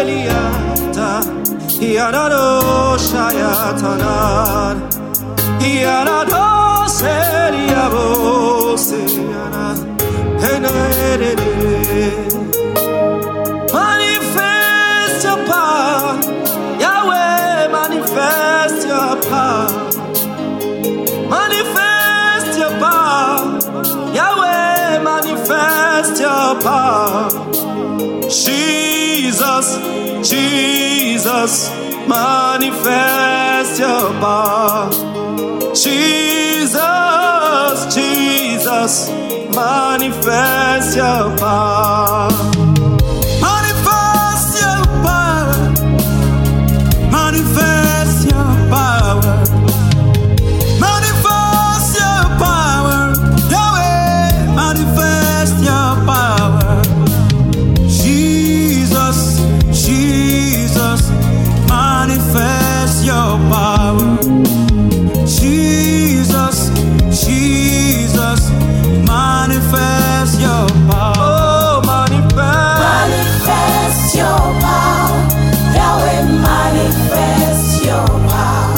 Eliata, Yarado Shayatanar, Yarado Seriabo Seyana, manifest your power, Yahweh, manifest your power, manifest your power, Yahweh, manifest your power. Jesus, Jesus, manifest your power. Jesus, Jesus, manifest your power. Manifest your power. Manifest your power. Manifest your power. Yahweh, manifest your power. Jesus, Jesus, manifest your power. Jesus, Jesus, manifest your power. Oh, manifest your power. Yahweh, manifest your power.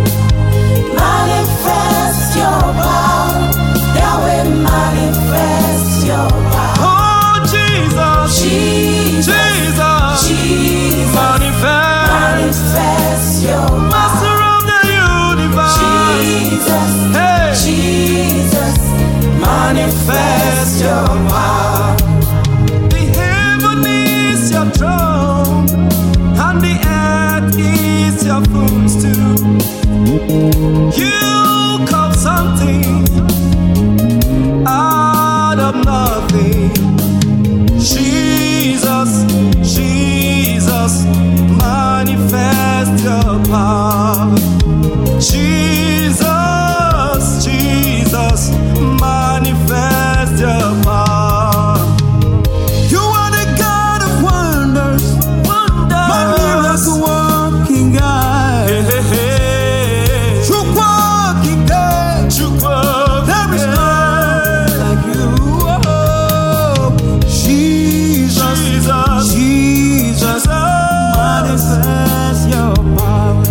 Manifest your power. Yahweh, manifest your power. Oh, Jesus, Jesus, Jesus, Jesus, manifest your power. Master of the universe. Jesus, hey, Jesus, manifest your power. The heaven is your throne, and the earth is your footstool. You call something out of nothing. Jesus, Jesus, manifest your power. Jesus, Jesus, manifest your power. You are the God of wonders, my miracle working God. Hey, hey, hey. True working God, there is none like you. Oh, Jesus, Jesus, Jesus, manifest your power.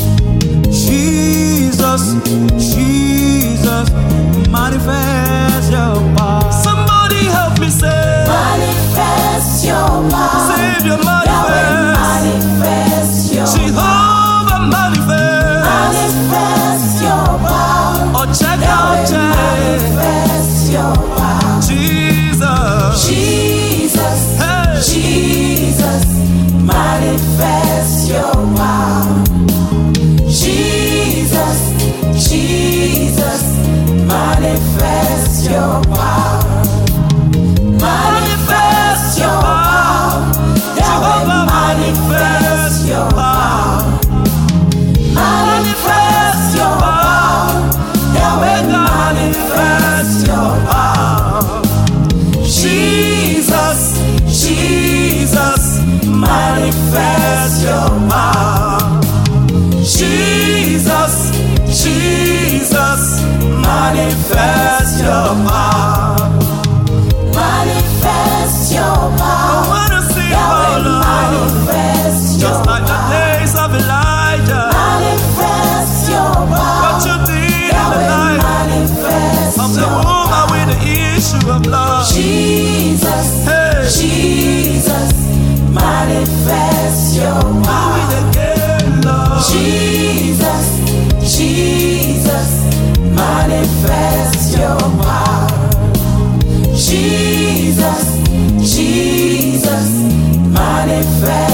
Jesus, Jesus, manifest your power. Somebody help me say, manifest your power. Savior, Yahweh, manifest your Jehovah, manifest. Manifest your power. Oh, check Yahweh, out, check. manifest your power. Jesus, Jesus, hey, Jesus, manifest your power. Jesus, Jesus, manifest your power. Manifest your power. Yahweh, manifest your power. Manifest your power. Yahweh, manifest your power. Jesus, Jesus, manifest your power. Jesus, Jesus, manifest your power. Manifest your power. I wanna see Yahweh, your love, manifest your just like the power. days of Elijah. Manifest your power. What you did in the Yahweh, night manifest of the your woman power. with the issue of blood. Jesus, Hey, Jesus, manifest your do power. it again, Lord. Jesus, Jesus, manifest your power. Jesus, Jesus, manifest